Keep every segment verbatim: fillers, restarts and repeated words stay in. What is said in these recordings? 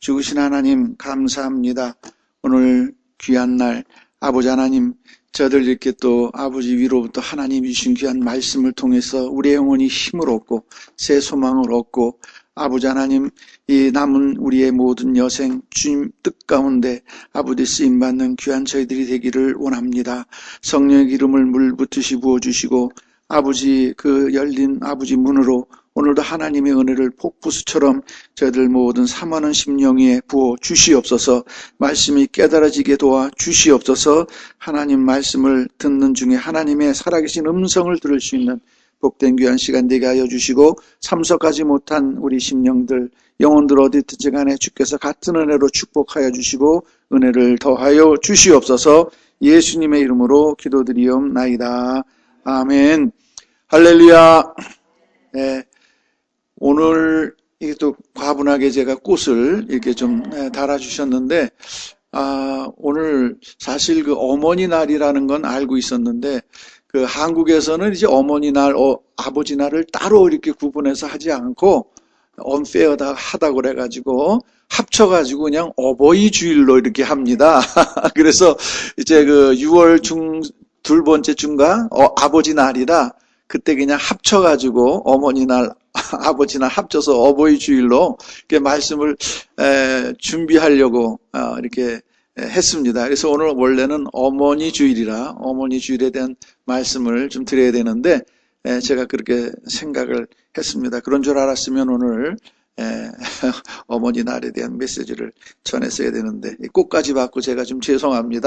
주신 하나님 감사합니다. 오늘 귀한 날 아버지 하나님, 저들 이렇게 또 아버지 위로부터 하나님이 주신 귀한 말씀을 통해서 우리의 영혼이 힘을 얻고 새 소망을 얻고 아버지 하나님, 이 남은 우리의 모든 여생 주님 뜻 가운데 아버지 쓰임받는 귀한 저희들이 되기를 원합니다. 성령의 기름을 물 붓듯이 부어주시고 아버지 그 열린 아버지 문으로 오늘도 하나님의 은혜를 폭부수처럼 저희들 모든 삼하는 심령에 부어 주시옵소서. 말씀이 깨달아지게 도와 주시옵소서. 하나님 말씀을 듣는 중에 하나님의 살아계신 음성을 들을 수 있는 복된 귀한 시간 되게 하여 주시고, 참석하지 못한 우리 심령들 영혼들 어디 있든지 간에 주께서 같은 은혜로 축복하여 주시고 은혜를 더하여 주시옵소서. 예수님의 이름으로 기도드리옵나이다. 아멘. 할렐루야. 네. 오늘 이게 또 과분하게 제가 꽃을 이렇게 좀 달아주셨는데, 아, 오늘 사실 그 어머니 날이라는 건 알고 있었는데, 그 한국에서는 이제 어머니 날, 어, 아버지 날을 따로 이렇게 구분해서 하지 않고, 언페어다 하다고 그래가지고, 합쳐가지고 그냥 어버이 주일로 이렇게 합니다. 그래서 이제 그 유월 중, 둘 번째 주인가, 어, 아버지 날이라, 그때 그냥 합쳐가지고 어머니 날, 아버지 날 합쳐서 어버이 주일로 이렇게 말씀을 에, 준비하려고 어, 이렇게 했습니다. 그래서 오늘 원래는 어머니 주일이라 어머니 주일에 대한 말씀을 좀 드려야 되는데 에, 제가 그렇게 생각을 했습니다. 그런 줄 알았으면 오늘 에, 어머니 날에 대한 메시지를 전했어야 되는데 꽃까지 받고 제가 좀 죄송합니다.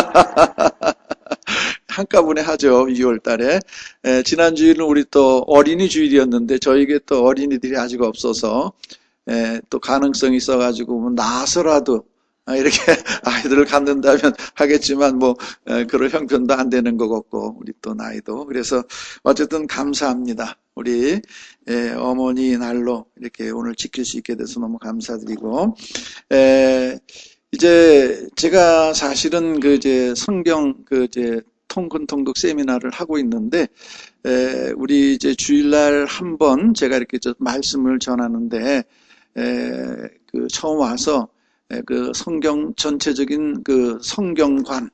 한꺼번에 하죠. 유월 달에. 에, 지난 주일은 우리 또 어린이 주일이었는데 저에게 또 어린이들이 아직 없어서 에, 또 가능성이 있어가지고 뭐 나서라도 이렇게 아이들을 갖는다면 하겠지만 뭐 에, 그럴 형편도 안 되는 것 같고 우리 또 나이도. 그래서 어쨌든 감사합니다. 우리 에, 어머니 날로 이렇게 오늘 지킬 수 있게 돼서 너무 감사드리고, 에, 이제 제가 사실은 그 이제 성경 그 이제 통근 통독 세미나를 하고 있는데, 에, 우리 이제 주일날 한 번 제가 이렇게 저 말씀을 전하는데, 에, 그 처음 와서 에, 그 성경 전체적인 그 성경관에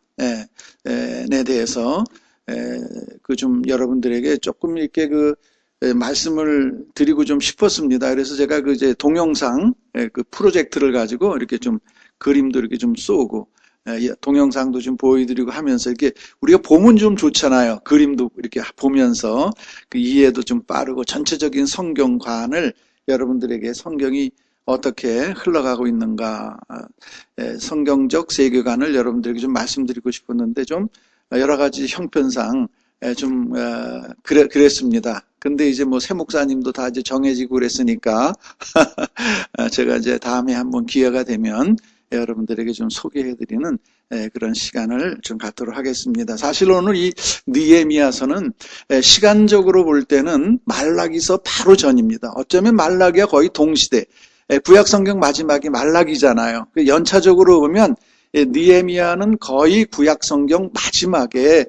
에, 대해서 에, 그 좀 여러분들에게 조금 이렇게 그 에, 말씀을 드리고 좀 싶었습니다. 그래서 제가 그 이제 동영상 에, 그 프로젝트를 가지고 이렇게 좀 그림도 이렇게 좀 쏘고. 동영상도 좀 보여드리고 하면서 이렇게 우리가 보면 좀 좋잖아요. 그림도 이렇게 보면서 그 이해도 좀 빠르고 전체적인 성경관을 여러분들에게 성경이 어떻게 흘러가고 있는가, 성경적 세계관을 여러분들에게 좀 말씀드리고 싶었는데 좀 여러 가지 형편상 좀 그래, 그랬습니다. 근데 이제 뭐 새 목사님도 다 이제 정해지고 그랬으니까 제가 이제 다음에 한번 기회가 되면 여러분들에게 좀 소개해드리는 그런 시간을 좀 갖도록 하겠습니다. 사실 오늘 이 느헤미야서는 시간적으로 볼 때는 말라기서 바로 전입니다. 어쩌면 말라기와 거의 동시대, 구약성경 마지막이 말라기잖아요. 연차적으로 보면 느헤미야는 거의 구약성경 마지막에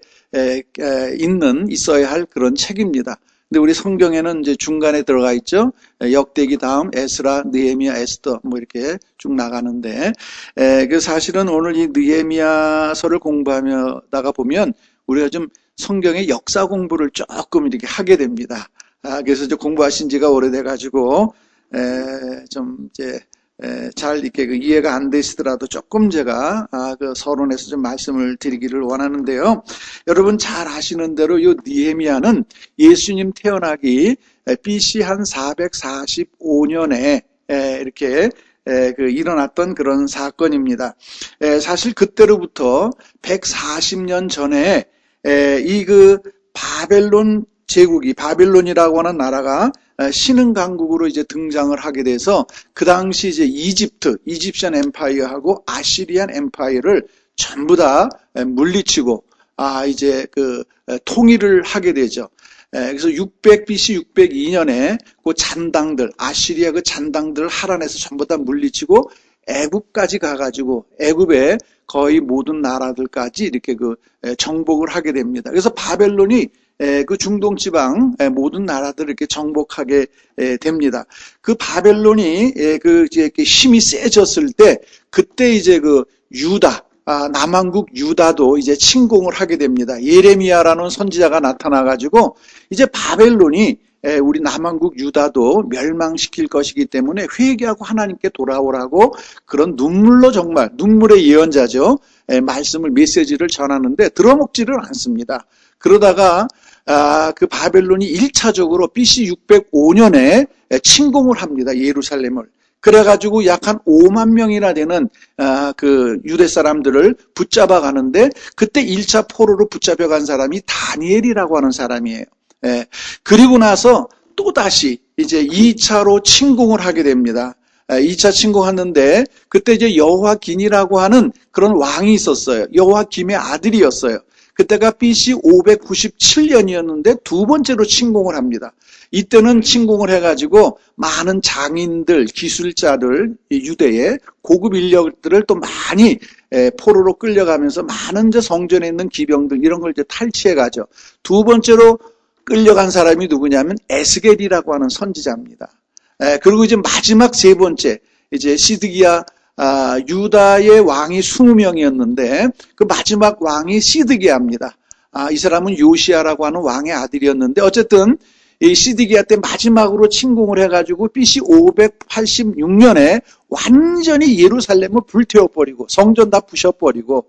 있는 있어야 할 그런 책입니다. 근데 우리 성경에는 이제 중간에 들어가 있죠. 역대기 다음 에스라, 느헤미야, 에스더 뭐 이렇게 쭉 나가는데, 에, 그 사실은 오늘 이 느헤미야서를 공부하다가 보면 우리가 좀 성경의 역사 공부를 조금 이렇게 하게 됩니다. 아, 그래서 이제 공부하신 지가 오래돼가지고 에, 좀 이제 에, 잘 이렇게 그 이해가 안 되시더라도 조금 제가 아, 그 서론에서 좀 말씀을 드리기를 원하는데요. 여러분 잘 아시는 대로 이 느헤미야는 예수님 태어나기 비씨 한 사백사십오 년에 에, 이렇게 에, 그 일어났던 그런 사건입니다. 에, 사실 그때로부터 백사십 년 전에 이 그 바벨론 제국이 바벨론이라고 하는 나라가 신흥 강국으로 이제 등장을 하게 돼서 그 당시 이제 이집트, 이집션 엠파이어하고 아시리안 엠파이어를 전부 다 물리치고 아 이제 그 통일을 하게 되죠. 그래서 육백 비씨 육백이 년에 그 잔당들, 아시리아 그 잔당들을 할아내서 전부 다 물리치고 애굽까지 가가지고 애굽의 거의 모든 나라들까지 이렇게 그 정복을 하게 됩니다. 그래서 바벨론이 그 중동 지방 모든 나라들을 이렇게 정복하게 됩니다. 그 바벨론이 그 이제 힘이 세졌을 때 그때 이제 그 유다 아, 남왕국 유다도 이제 침공을 하게 됩니다. 예레미야라는 선지자가 나타나가지고 이제 바벨론이 우리 남왕국 유다도 멸망시킬 것이기 때문에 회개하고 하나님께 돌아오라고 그런 눈물로 정말 눈물의 예언자죠. 말씀을 메시지를 전하는데 들어먹지를 않습니다. 그러다가 아, 그 바벨론이 일 차적으로 비씨 육백오 년에 침공을 합니다. 예루살렘을. 그래가지고 약 한 오만 명이나 되는 아, 그 유대 사람들을 붙잡아 가는데 그때 일 차 포로로 붙잡혀 간 사람이 다니엘이라고 하는 사람이에요. 예. 그리고 나서 또다시 이제 이 차로 침공을 하게 됩니다. 이 차 침공하는데 그때 이제 여호와긴이라고 하는 그런 왕이 있었어요. 여호와김의 아들이었어요. 그때가 비씨 오백구십칠 년이었는데 두 번째로 침공을 합니다. 이때는 침공을 해가지고 많은 장인들, 기술자들, 유대의 고급 인력들을 또 많이 포로로 끌려가면서 많은 이제 성전에 있는 기병들 이런 걸 이제 탈취해가죠. 두 번째로 끌려간 사람이 누구냐면 에스겔이라고 하는 선지자입니다. 그리고 이제 마지막 세 번째 이제 시드기야 아, 유다의 왕이 이십 명이었는데 그 마지막 왕이 시드기야입니다. 아, 이 사람은 요시야라고 하는 왕의 아들이었는데 어쨌든 이 시드기야 때 마지막으로 침공을 해가지고 비씨 오백팔십육 년에 완전히 예루살렘을 불태워버리고 성전 다 부셔버리고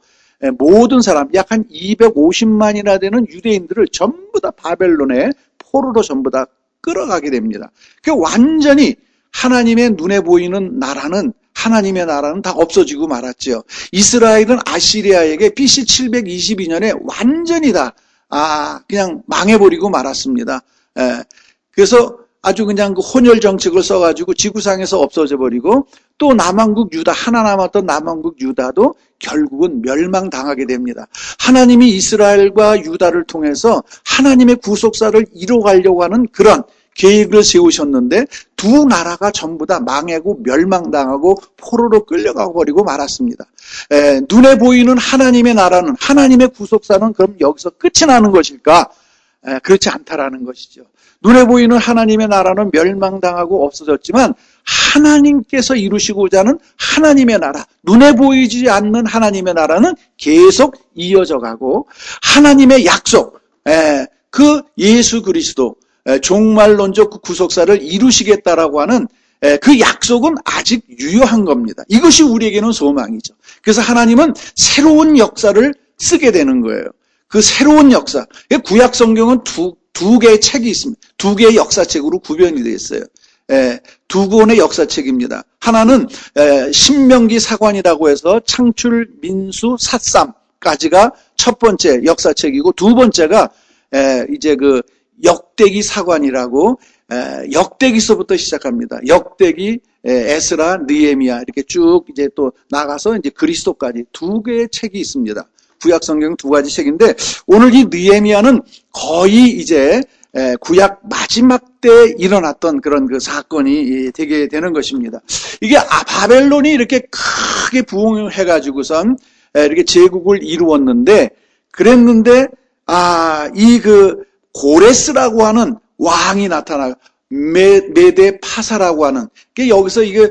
모든 사람 약 한 이백오십만이나 되는 유대인들을 전부 다 바벨론에 포로로 전부 다 끌어가게 됩니다. 그 완전히 하나님의 눈에 보이는 나라는 하나님의 나라는 다 없어지고 말았죠. 이스라엘은 아시리아에게 비씨 칠백이십이 년에 완전히 다 아, 그냥 망해버리고 말았습니다. 예. 그래서 아주 그냥 그 혼혈 정책을 써가지고 지구상에서 없어져 버리고 또 남왕국 유다 하나 남았던 남왕국 유다도 결국은 멸망당하게 됩니다. 하나님이 이스라엘과 유다를 통해서 하나님의 구속사를 이뤄가려고 하는 그런 계획을 세우셨는데 두 나라가 전부 다 망하고 멸망당하고 포로로 끌려가 버리고 말았습니다. 에, 눈에 보이는 하나님의 나라는 하나님의 구속사는 그럼 여기서 끝이 나는 것일까? 에, 그렇지 않다라는 것이죠. 눈에 보이는 하나님의 나라는 멸망당하고 없어졌지만 하나님께서 이루시고자 하는 하나님의 나라, 눈에 보이지 않는 하나님의 나라는 계속 이어져 가고 하나님의 약속, 에, 그 예수 그리스도 종말론적 구속사를 이루시겠다라고 하는 그 약속은 아직 유효한 겁니다. 이것이 우리에게는 소망이죠. 그래서 하나님은 새로운 역사를 쓰게 되는 거예요. 그 새로운 역사. 구약 성경은 두, 두 개의 책이 있습니다. 두 개의 역사책으로 구별이 되어 있어요. 두 권의 역사책입니다. 하나는 신명기 사관이라고 해서 창출, 민수, 삿삼까지가 첫 번째 역사책이고 두 번째가 이제 그 역대기 사관이라고 역대기서부터 시작합니다. 역대기, 에스라, 느헤미야 이렇게 쭉 이제 또 나가서 이제 그리스도까지 두 개의 책이 있습니다. 구약 성경 두 가지 책인데 오늘 이 느헤미야는 거의 이제 구약 마지막 때 일어났던 그런 그 사건이 되게 되는 것입니다. 이게 바벨론이 이렇게 크게 부흥해가지고선 이렇게 제국을 이루었는데 그랬는데 아, 이 그 고레스라고 하는 왕이 나타나요. 메, 메데 파사라고 하는. 여기서 이게,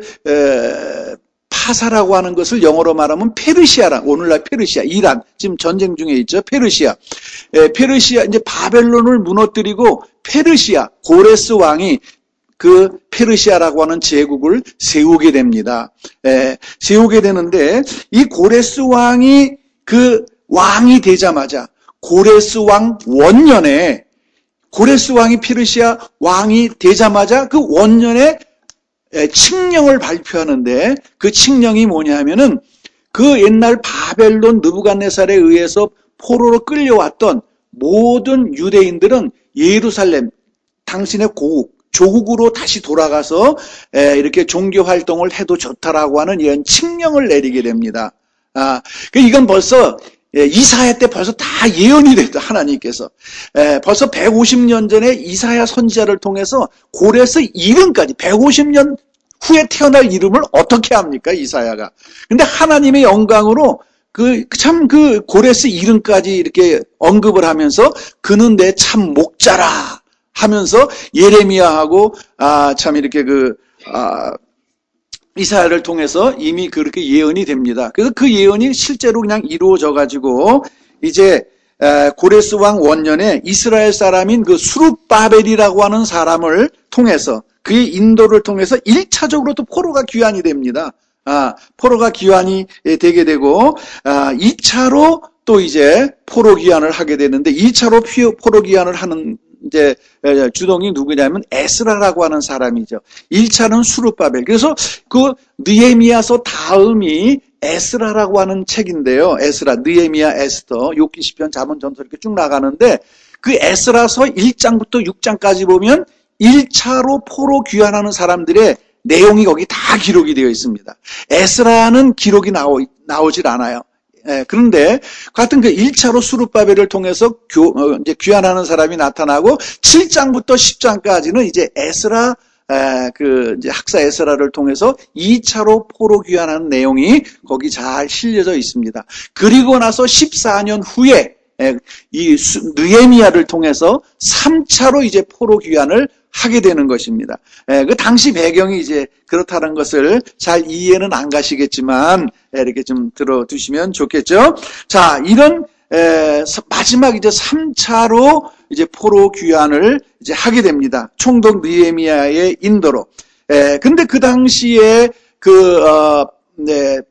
에, 파사라고 하는 것을 영어로 말하면 페르시아라. 오늘날 페르시아, 이란. 지금 전쟁 중에 있죠. 페르시아. 에, 페르시아, 이제 바벨론을 무너뜨리고 페르시아, 고레스 왕이 그 페르시아라고 하는 제국을 세우게 됩니다. 에, 세우게 되는데 이 고레스 왕이 그 왕이 되자마자 고레스 왕 원년에 고레스 왕이 페르시아 왕이 되자마자 그 원년에 칙령을 발표하는데 그 칙령이 뭐냐면은 그 옛날 바벨론 느부갓네살에 의해서 포로로 끌려왔던 모든 유대인들은 예루살렘 당신의 고국 조국으로 다시 돌아가서 이렇게 종교 활동을 해도 좋다라고 하는 이런 칙령을 내리게 됩니다. 아, 이건 벌써 이사야 때 벌써 다 예언이 됐다, 하나님께서. 에, 벌써 백오십 년 전에 이사야 선지자를 통해서 고레스 이름까지 백오십 년 후에 태어날 이름을 어떻게 합니까, 이사야가. 근데 하나님의 영광으로 그, 참 그 고레스 이름까지 이렇게 언급을 하면서 그는 내 참 목자라 하면서 예레미야하고, 아, 참 이렇게 그, 아, 이사야를 통해서 이미 그렇게 예언이 됩니다. 그래서 그 예언이 실제로 그냥 이루어져 가지고 이제 고레스 왕 원년에 이스라엘 사람인 그 수룹바벨이라고 하는 사람을 통해서 그의 인도를 통해서 일 차적으로 또 포로가 귀환이 됩니다. 아, 포로가 귀환이 되게 되고, 아, 이 차로 또 이제 포로 귀환을 하게 되는데, 이 차로 포로 귀환을 하는 이제 주동이 누구냐면 에스라라고 하는 사람이죠. 일 차는 수룹바벨. 그래서 그 느헤미야서 다음이 에스라라고 하는 책인데요. 에스라, 느헤미야, 에스더, 욥기, 시편, 잠언, 전서 이렇게 쭉 나가는데 그 에스라서 일 장부터 육 장까지 보면 일 차로 포로 귀환하는 사람들의 내용이 거기 다 기록이 되어 있습니다. 에스라는 기록이 나오, 나오질 않아요. 예, 그런데 같은 그 일 차로 수룹바벨을 통해서 교, 어, 이제 귀환하는 사람이 나타나고 칠 장부터 십 장까지는 이제 에스라 에, 그 이제 학사 에스라를 통해서 이 차로 포로 귀환하는 내용이 거기 잘 실려져 있습니다. 그리고 나서 십사 년 후에 에, 이 수, 느헤미야를 통해서 삼 차로 이제 포로 귀환을 하게 되는 것입니다. 에, 그 당시 배경이 이제 그렇다는 것을 잘 이해는 안 가시겠지만 에, 이렇게 좀 들어두시면 좋겠죠. 자, 이런 에, 마지막 이제 삼 차로 이제 포로 귀환을 이제 하게 됩니다. 총독 느헤미야의 인도로. 에, 근데 그 당시에 그 어, 네,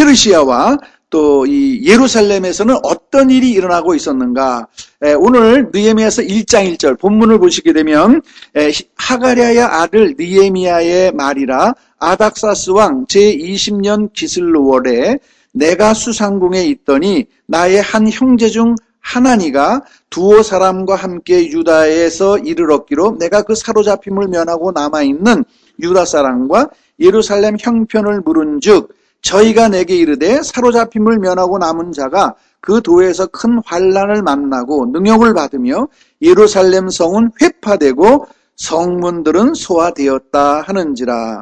페르시아와 또 이 예루살렘에서는 어떤 일이 일어나고 있었는가? 에, 오늘 느헤미야서 일 장 일 절 본문을 보시게 되면 에, 하가랴의 아들 느헤미야의 말이라 아닥사스 왕 제이십 년 기슬월에 내가 수상궁에 있더니 나의 한 형제 중 하나니가 두어 사람과 함께 유다에서 이를 얻기로 내가 그 사로잡힘을 면하고 남아있는 유다 사람과 예루살렘 형편을 물은즉 저희가 내게 이르되 사로잡힘을 면하고 남은 자가 그 도에서 큰 환난을 만나고 능욕을 받으며 예루살렘 성은 회파되고 성문들은 소화되었다 하는지라.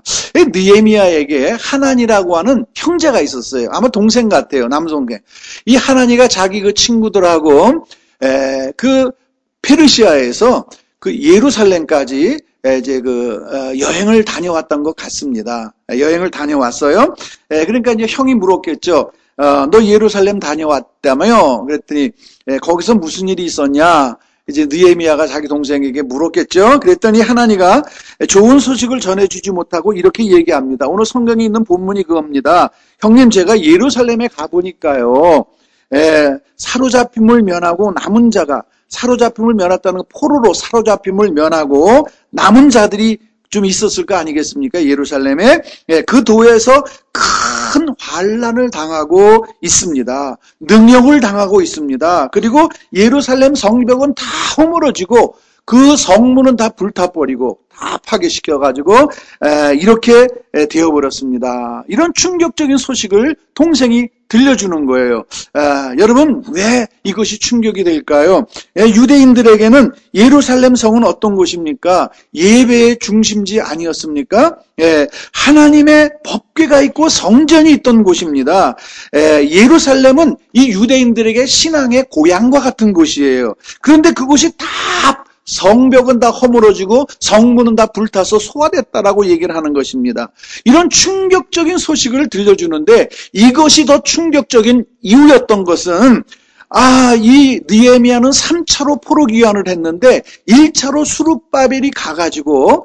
느헤미야에게 하나니라고 하는 형제가 있었어요. 아마 동생 같아요. 남동생. 이 하나니가 자기 그 친구들하고 에, 그 페르시아에서 그 예루살렘까지 이제 그 여행을 다녀왔던 것 같습니다. 여행을 다녀왔어요. 그러니까 이제 형이 물었겠죠. 어, 너 예루살렘 다녀왔다며요? 그랬더니 거기서 무슨 일이 있었냐? 이제 느헤미야가 자기 동생에게 물었겠죠. 그랬더니 하나니가 좋은 소식을 전해주지 못하고 이렇게 얘기합니다. 오늘 성경에 있는 본문이 그겁니다. 형님, 제가 예루살렘에 가보니까요, 에, 사로잡힘을 면하고 남은 자가 사로잡힘을 면했다는 포로로 사로잡힘을 면하고 남은 자들이 좀 있었을 거 아니겠습니까? 예루살렘에. 예, 그 도에서 큰 환난을 당하고 있습니다. 능력을 당하고 있습니다. 그리고 예루살렘 성벽은 다 허물어지고 그 성문은 다 불타버리고 다 파괴시켜가지고 에, 이렇게 에, 되어버렸습니다. 이런 충격적인 소식을 동생이 들려주는 거예요. 에, 여러분, 왜 이것이 충격이 될까요? 에, 유대인들에게는 예루살렘 성은 어떤 곳입니까? 예배의 중심지 아니었습니까? 에, 하나님의 법궤가 있고 성전이 있던 곳입니다. 에, 예루살렘은 이 유대인들에게 신앙의 고향과 같은 곳이에요. 그런데 그곳이 다 성벽은 다 허물어지고 성문은 다 불타서 소화됐다라고 얘기를 하는 것입니다. 이런 충격적인 소식을 들려주는데 이것이 더 충격적인 이유였던 것은 아, 이 느헤미야는 삼 차로 포로 귀환을 했는데 일 차로 수룹바벨이 가가지고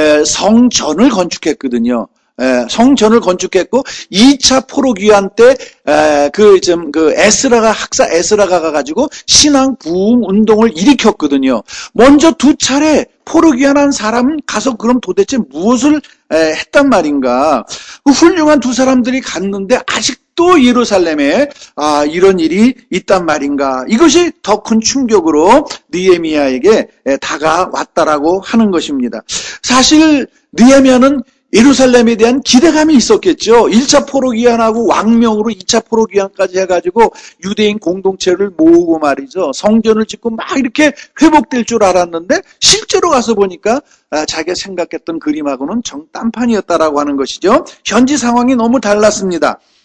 성전을 건축했거든요. 에, 성전을 건축했고 이 차 포로 귀환 때 그 좀 그 에스라가 학사 에스라가 가가지고 신앙 부흥 운동을 일으켰거든요. 먼저 두 차례 포로 귀환한 사람은 가서 그럼 도대체 무엇을 에, 했단 말인가? 그 훌륭한 두 사람들이 갔는데 아직도 예루살렘에 아 이런 일이 있단 말인가? 이것이 더 큰 충격으로 느헤미야에게 에, 다가왔다라고 하는 것입니다. 사실 느헤미야는 예루살렘에 대한 기대감이 있었겠죠. 일 차 포로 귀환하고 왕명으로 이 차 포로 귀환까지 해가지고 유대인 공동체를 모으고 말이죠. 성전을 짓고 막 이렇게 회복될 줄 알았는데 실제로 가서 보니까 자기가 생각했던 그림하고는 정딴판이었다라고 하는 것이죠. 현지 상황이 너무 달랐습니다.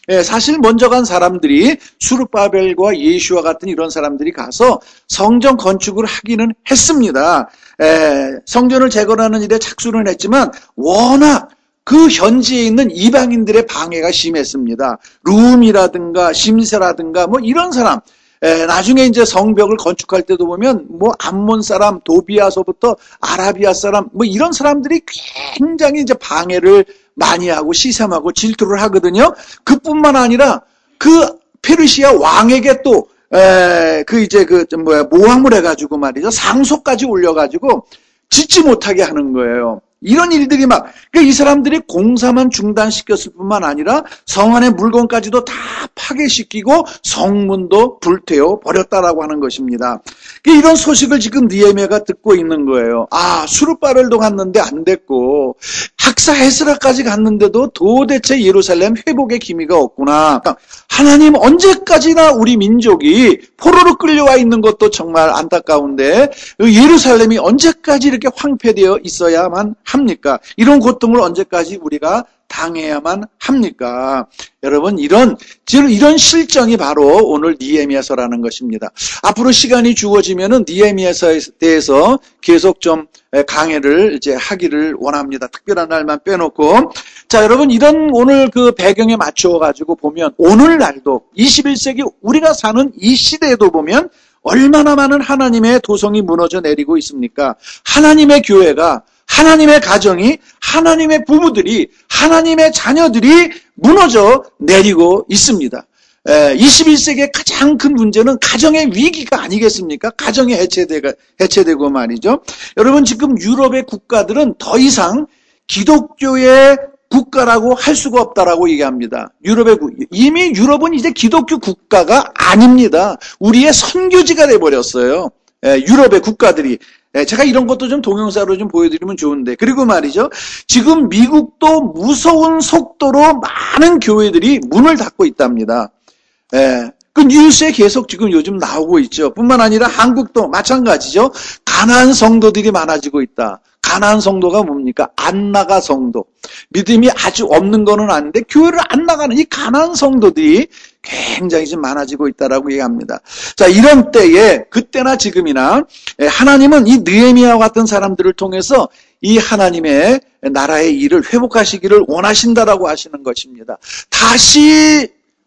예, 사실 먼저 간 사람들이 수르바벨과 예수와 같은 이런 사람들이 가서 성전 건축을 하기는 했습니다. 예, 성전을 재건하는 일에 착수는 했지만 워낙 그 현지에 있는 이방인들의 방해가 심했습니다. 룸이라든가 심세라든가 뭐 이런 사람, 에, 나중에 이제 성벽을 건축할 때도 보면 뭐 암몬 사람, 도비아서부터 아라비아 사람 뭐 이런 사람들이 굉장히 이제 방해를 많이 하고 시샘하고 질투를 하거든요. 그뿐만 아니라 그 페르시아 왕에게 또 에, 그 이제 그 뭐야 모함을 해가지고 말이죠, 상소까지 올려가지고 짓지 못하게 하는 거예요. 이런 일들이 막, 그러니까 이 사람들이 공사만 중단시켰을 뿐만 아니라 성 안의 물건까지도 다 파괴시키고 성문도 불태워 버렸다라고 하는 것입니다. 그러니까 이런 소식을 지금 느헤미야가 듣고 있는 거예요. 아, 수르바벨도 갔는데 안 됐고 학사 에스라까지 갔는데도 도대체 예루살렘 회복의 기미가 없구나. 하나님 언제까지나 우리 민족이 포로로 끌려와 있는 것도 정말 안타까운데 예루살렘이 언제까지 이렇게 황폐되어 있어야만 합니까? 이런 고통을 언제까지 우리가 당해야만 합니까? 여러분, 이런 이런 실정이 바로 오늘 느헤미야서라는 것입니다. 앞으로 시간이 주어지면은 느헤미야서에 대해서 계속 좀 강해를 이제 하기를 원합니다. 특별한 날만 빼놓고. 자, 여러분, 이런 오늘 그 배경에 맞춰 가지고 보면 오늘날도 이십일 세기 우리가 사는 이 시대에도 보면 얼마나 많은 하나님의 도성이 무너져 내리고 있습니까? 하나님의 교회가, 하나님의 가정이, 하나님의 부부들이, 하나님의 자녀들이 무너져 내리고 있습니다. 에, 이십일 세기의 가장 큰 문제는 가정의 위기가 아니겠습니까? 가정이 해체되고, 해체되고 말이죠. 여러분, 지금 유럽의 국가들은 더 이상 기독교의 국가라고 할 수가 없다라고 얘기합니다. 유럽의 이미 유럽은 이제 기독교 국가가 아닙니다. 우리의 선교지가 돼버렸어요. 에, 유럽의 국가들이. 에, 제가 이런 것도 좀 동영상으로 좀 보여드리면 좋은데, 그리고 말이죠, 지금 미국도 무서운 속도로 많은 교회들이 문을 닫고 있답니다. 에, 그 뉴스에 계속 지금 요즘 나오고 있죠. 뿐만 아니라 한국도 마찬가지죠. 가난한 성도들이 많아지고 있다. 가난한 성도가 뭡니까? 안 나가 성도. 믿음이 아주 없는 거는 아닌데 교회를 안 나가는 이 가난한 성도들이 굉장히 좀 많아지고 있다라고 얘기합니다. 자, 이런 때에 그때나 지금이나 하나님은 이 느헤미야와 같은 사람들을 통해서 이 하나님의 나라의 일을 회복하시기를 원하신다라고 하시는 것입니다. 다시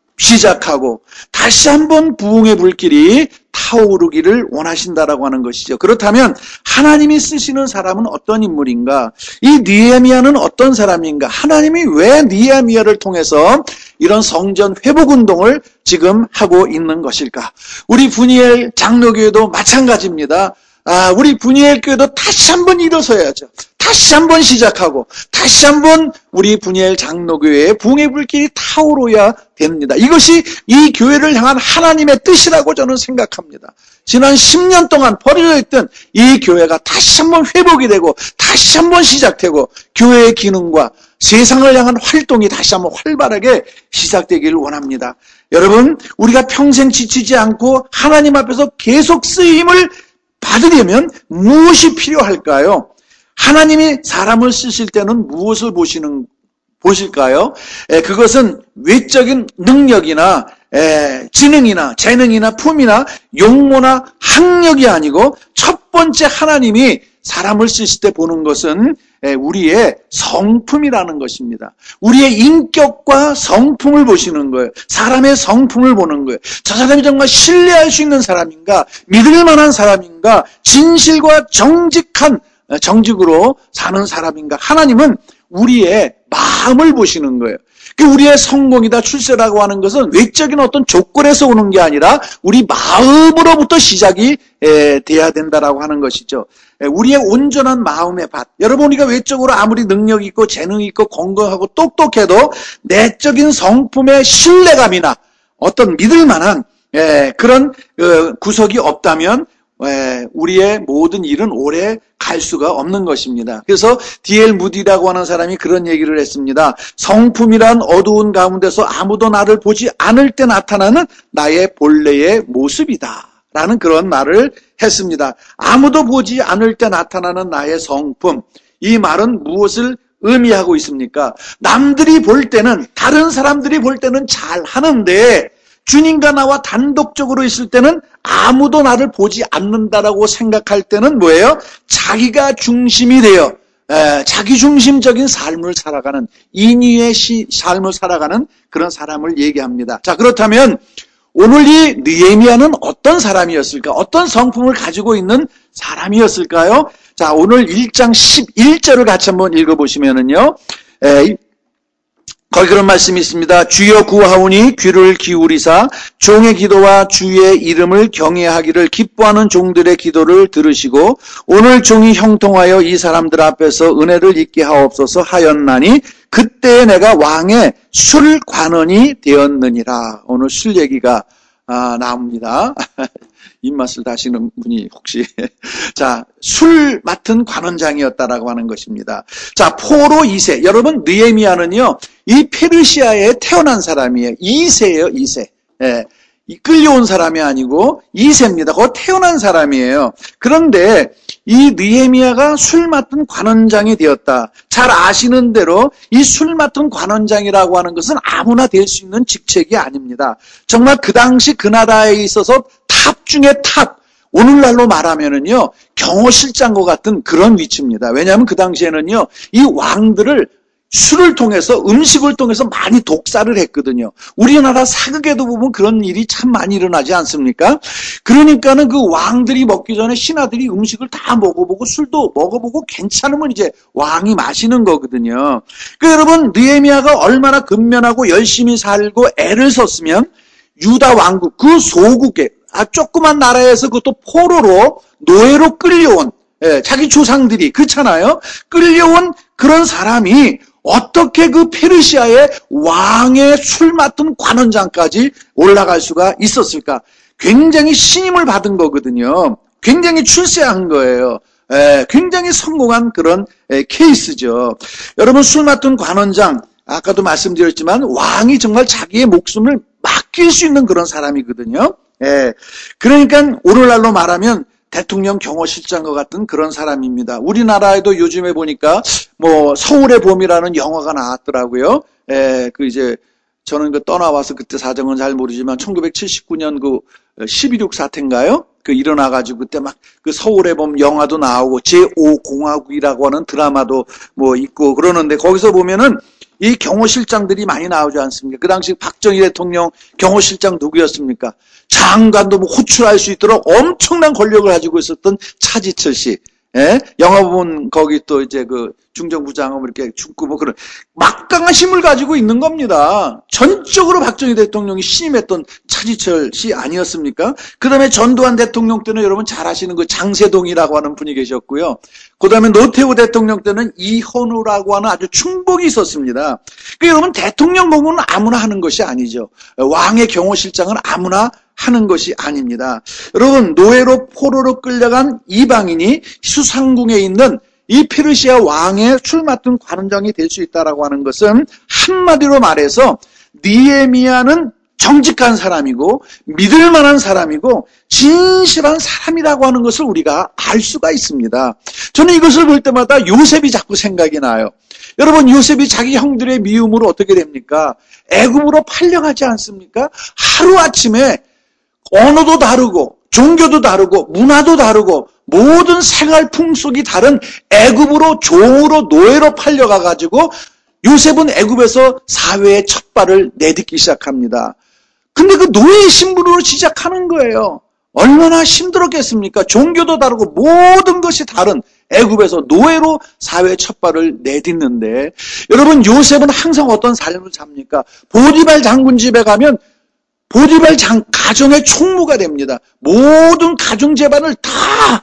시작하고 다시 한번 부흥의 불길이 타오르기를 원하신다라고 하는 것이죠. 그렇다면 하나님이 쓰시는 사람은 어떤 인물인가? 이 느헤미야는 어떤 사람인가? 하나님이 왜 느헤미야를 통해서 이런 성전 회복 운동을 지금 하고 있는 것일까? 우리 분이엘 장로교회도 마찬가지입니다. 아, 우리 분이엘 교회도 다시 한번 일어서야죠. 다시 한번 시작하고 다시 한번 우리 분이엘 장로교회의 부흥의 불길이 타오르야 됩니다. 이것이 이 교회를 향한 하나님의 뜻이라고 저는 생각합니다. 지난 십 년 동안 버려져 있던 이 교회가 다시 한번 회복이 되고 다시 한번 시작되고 교회의 기능과 세상을 향한 활동이 다시 한번 활발하게 시작되기를 원합니다. 여러분, 우리가 평생 지치지 않고 하나님 앞에서 계속 쓰임을 받으려면 무엇이 필요할까요? 하나님이 사람을 쓰실 때는 무엇을 보시는, 보실까요? 에, 그것은 외적인 능력이나 에, 지능이나 재능이나 품이나 용모나 학력이 아니고 첫 번째 하나님이 사람을 쓰실 때 보는 것은 에, 우리의 성품이라는 것입니다. 우리의 인격과 성품을 보시는 거예요. 사람의 성품을 보는 거예요. 저 사람이 정말 신뢰할 수 있는 사람인가? 믿을 만한 사람인가? 진실과 정직한 정직으로 사는 사람인가? 하나님은 우리의 마음을 보시는 거예요. 우리의 성공이다, 출세라고 하는 것은 외적인 어떤 조건에서 오는 게 아니라 우리 마음으로부터 시작이 돼야 된다라고 하는 것이죠. 우리의 온전한 마음의 밭. 여러분, 우리가 외적으로 아무리 능력 있고 재능 있고 건강하고 똑똑해도 내적인 성품의 신뢰감이나 어떤 믿을 만한 그런 구석이 없다면 우리의 모든 일은 오래 갈 수가 없는 것입니다. 그래서 디엘 무디라고 하는 사람이 그런 얘기를 했습니다. 성품이란 어두운 가운데서 아무도 나를 보지 않을 때 나타나는 나의 본래의 모습이다 라는 그런 말을 했습니다. 아무도 보지 않을 때 나타나는 나의 성품. 이 말은 무엇을 의미하고 있습니까? 남들이 볼 때는, 다른 사람들이 볼 때는 잘 하는데 주님과 나와 단독적으로 있을 때는 아무도 나를 보지 않는다라고 생각할 때는 뭐예요? 자기가 중심이 되어 에, 자기 중심적인 삶을 살아가는, 인위의 시, 삶을 살아가는 그런 사람을 얘기합니다. 자, 그렇다면 오늘 이 느헤미야는 어떤 사람이었을까? 어떤 성품을 가지고 있는 사람이었을까요? 자, 오늘 일 장 십일 절을 같이 한번 읽어보시면은요, 에, 거기 그런 말씀이 있습니다. 주여 구하오니 귀를 기울이사 종의 기도와 주의 이름을 경외하기를 기뻐하는 종들의 기도를 들으시고 오늘 종이 형통하여 이 사람들 앞에서 은혜를 잊게 하옵소서 하였나니 그때 내가 왕의 술 관원이 되었느니라. 오늘 술 얘기가 아, 나옵니다. 입맛을 다시는 분이 혹시 자, 술 맡은 관원장이었다라고 하는 것입니다. 자, 포로 이 세. 여러분, 느헤미야는요, 이 페르시아에 태어난 사람이에요. 이 세예요, 이 세. 예. 끌려온 사람이 아니고 이 세입니다. 거기 태어난 사람이에요. 그런데 이 느헤미야가 술 맡은 관원장이 되었다. 잘 아시는 대로 이 술 맡은 관원장이라고 하는 것은 아무나 될 수 있는 직책이 아닙니다. 정말 그 당시 그 나라에 있어서 탑 중에 탑, 오늘날로 말하면은요, 경호실장과 같은 그런 위치입니다. 왜냐하면 그 당시에는요, 이 왕들을 술을 통해서, 음식을 통해서 많이 독살을 했거든요. 우리나라 사극에도 보면 그런 일이 참 많이 일어나지 않습니까? 그러니까는 그 왕들이 먹기 전에 신하들이 음식을 다 먹어보고 술도 먹어보고 괜찮으면 이제 왕이 마시는 거거든요. 그 여러분, 느헤미야가 얼마나 근면하고 열심히 살고 애를 썼으면 유다 왕국, 그 소국에, 아, 조그만 나라에서 그것도 포로로, 노예로 끌려온, 예, 자기 조상들이, 그렇잖아요? 끌려온 그런 사람이 어떻게 그 페르시아의 왕의 술 맡은 관원장까지 올라갈 수가 있었을까? 굉장히 신임을 받은 거거든요. 굉장히 출세한 거예요. 예, 굉장히 성공한 그런 예, 케이스죠. 여러분, 술 맡은 관원장, 아까도 말씀드렸지만 왕이 정말 자기의 목숨을 맡길 수 있는 그런 사람이거든요. 예, 그러니까 오늘날로 말하면 대통령 경호실장과 같은 그런 사람입니다. 우리나라에도 요즘에 보니까 뭐 서울의 봄이라는 영화가 나왔더라고요. 예, 그 이제 저는 그 떠나와서 그때 사정은 잘 모르지만 천구백칠십구 년 그 십이일육 사태인가요? 그 일어나가지고 그때 막 그 서울의 봄 영화도 나오고 제오 공화국이라고 하는 드라마도 뭐 있고 그러는데 거기서 보면은 이 경호실장들이 많이 나오지 않습니까? 그 당시 박정희 대통령 경호실장 누구였습니까? 장관도 뭐 호출할 수 있도록 엄청난 권력을 가지고 있었던 차지철 씨. 예? 영화 보면 거기 또 이제 그 중정부장하고 이렇게 죽고 뭐 그런 막강한 힘을 가지고 있는 겁니다. 전적으로 박정희 대통령이 신임했던 차지철 씨 아니었습니까? 그 다음에 전두환 대통령 때는 여러분 잘 아시는 그 장세동이라고 하는 분이 계셨고요. 그 다음에 노태우 대통령 때는 이현우라고 하는 아주 충복이 있었습니다. 그 여러분 대통령 공무는 아무나 하는 것이 아니죠. 왕의 경호실장은 아무나 하는 것이 아닙니다. 여러분 노예로 포로로 끌려간 이방인이 수상궁에 있는 이 페르시아 왕의 술 맡은 관원장이 될 수 있다라고 하는 것은 한마디로 말해서 느헤미야는 정직한 사람이고 믿을 만한 사람이고 진실한 사람이라고 하는 것을 우리가 알 수가 있습니다. 저는 이것을 볼 때마다 요셉이 자꾸 생각이 나요. 여러분 요셉이 자기 형들의 미움으로 어떻게 됩니까? 애굽으로 팔려가지 않습니까? 하루아침에 언어도 다르고 종교도 다르고 문화도 다르고 모든 생활 풍속이 다른 애굽으로 종으로 노예로 팔려가가지고 요셉은 애굽에서 사회의 첫 발을 내딛기 시작합니다. 근데 그 노예 신분으로 시작하는 거예요. 얼마나 힘들었겠습니까? 종교도 다르고 모든 것이 다른 애굽에서 노예로 사회의 첫 발을 내딛는데 여러분 요셉은 항상 어떤 삶을 삽니까? 보디발 장군 집에 가면 보디발 장, 가정의 총무가 됩니다. 모든 가정 재반을 다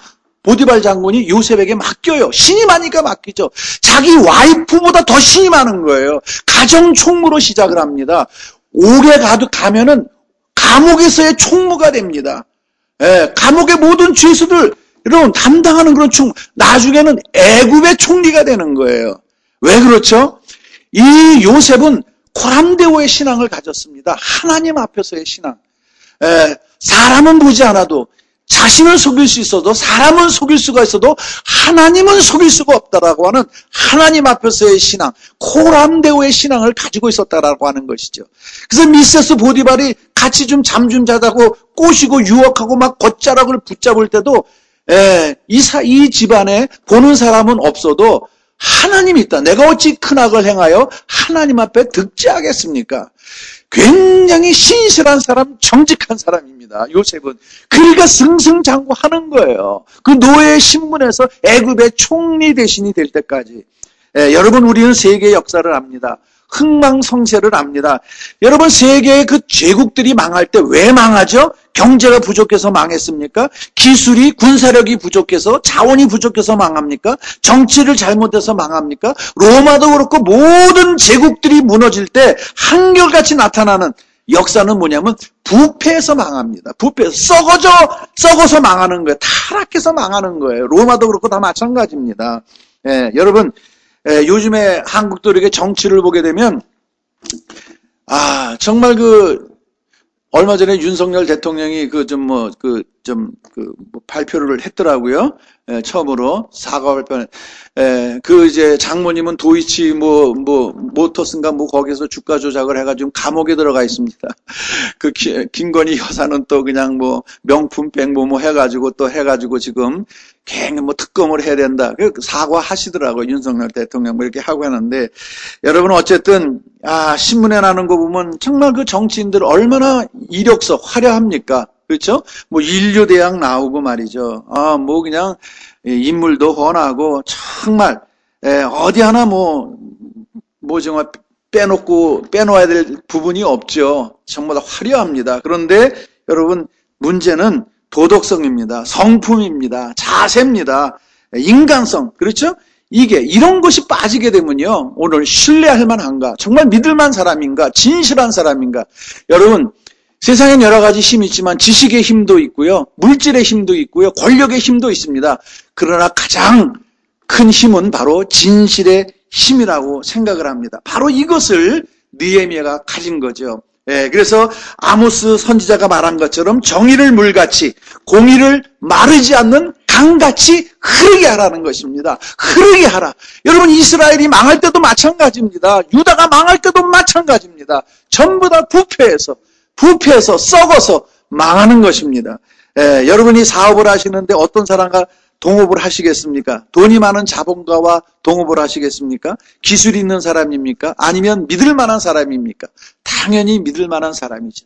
보디발 장군이 요셉에게 맡겨요. 신임하니까 맡기죠. 자기 와이프보다 더 신임하는 거예요. 가정 총무로 시작을 합니다. 오래 가도 가면은 감옥에서의 총무가 됩니다. 예, 감옥의 모든 죄수들 이런 담당하는 그런 총, 나중에는 애굽의 총리가 되는 거예요. 왜 그렇죠? 이 요셉은 코람데오의 신앙을 가졌습니다. 하나님 앞에서의 신앙. 에, 사람은 보지 않아도 자신을 속일 수 있어도, 사람은 속일 수가 있어도 하나님은 속일 수가 없다라고 하는 하나님 앞에서의 신앙, 코람데오의 신앙을 가지고 있었다라고 하는 것이죠. 그래서 미세스 보디발이 같이 좀 잠 좀 자다고 꼬시고 유혹하고 막 겉자락을 붙잡을 때도 에, 이, 사, 이 집안에 보는 사람은 없어도 하나님이 있다. 내가 어찌 큰 악을 행하여 하나님 앞에 득지하겠습니까? 굉장히 신실한 사람, 정직한 사람입니다. 요셉은. 그러니까 승승장구하는 거예요. 그 노예 신분에서 애굽의 총리 대신이 될 때까지. 예, 여러분, 우리는 세계의 역사를 압니다. 흥망성쇠를 압니다. 여러분, 세계의 그 제국들이 망할 때 왜 망하죠? 경제가 부족해서 망했습니까? 기술이, 군사력이 부족해서, 자원이 부족해서 망합니까? 정치를 잘못해서 망합니까? 로마도 그렇고 모든 제국들이 무너질 때 한결같이 나타나는 역사는 뭐냐면 부패해서 망합니다. 부패해서 썩어져, 썩어서 망하는 거예요. 타락해서 망하는 거예요. 로마도 그렇고 다 마찬가지입니다. 예, 여러분, 예, 요즘에 한국들에게 정치를 보게 되면 아 정말 그 얼마 전에 윤석열 대통령이 그 좀 뭐 그 좀 그 뭐 발표를 했더라고요. 예, 처음으로 사과 발표. 예, 그 이제 장모님은 도이치 뭐 뭐 모터스인가 뭐 거기서 주가 조작을 해가지고 감옥에 들어가 있습니다. 그 기, 김건희 여사는 또 그냥 뭐 명품 백모 뭐 해가지고 또 해가지고 지금 굉장히 뭐 특검을 해야 된다. 그 사과하시더라고요. 윤석열 대통령 뭐 이렇게 하고 하는데 여러분 어쨌든 아 신문에 나는 거 보면 정말 그 정치인들 얼마나 이력서 화려합니까? 그렇죠? 뭐 인류대학 나오고 말이죠. 아, 뭐 그냥 인물도 훤하고 정말 에, 어디 하나 뭐, 뭐 정말 빼놓고 빼놓아야 될 부분이 없죠. 정말 다 화려합니다. 그런데 여러분 문제는 도덕성입니다. 성품입니다. 자세입니다. 인간성. 그렇죠? 이게 이런 것이 빠지게 되면요. 오늘 신뢰할 만한가? 정말 믿을 만한 사람인가? 진실한 사람인가? 여러분 세상엔 여러 가지 힘이 있지만 지식의 힘도 있고요. 물질의 힘도 있고요. 권력의 힘도 있습니다. 그러나 가장 큰 힘은 바로 진실의 힘이라고 생각을 합니다. 바로 이것을 느헤미야가 가진 거죠. 예, 그래서 아모스 선지자가 말한 것처럼 정의를 물같이 공의를 마르지 않는 강같이 흐르게 하라는 것입니다. 흐르게 하라. 여러분 이스라엘이 망할 때도 마찬가지입니다. 유다가 망할 때도 마찬가지입니다. 전부 다 부패해서 부패해서 썩어서 망하는 것입니다. 예, 여러분이 사업을 하시는데 어떤 사람과 동업을 하시겠습니까? 돈이 많은 자본가와 동업을 하시겠습니까? 기술이 있는 사람입니까? 아니면 믿을 만한 사람입니까? 당연히 믿을 만한 사람이죠.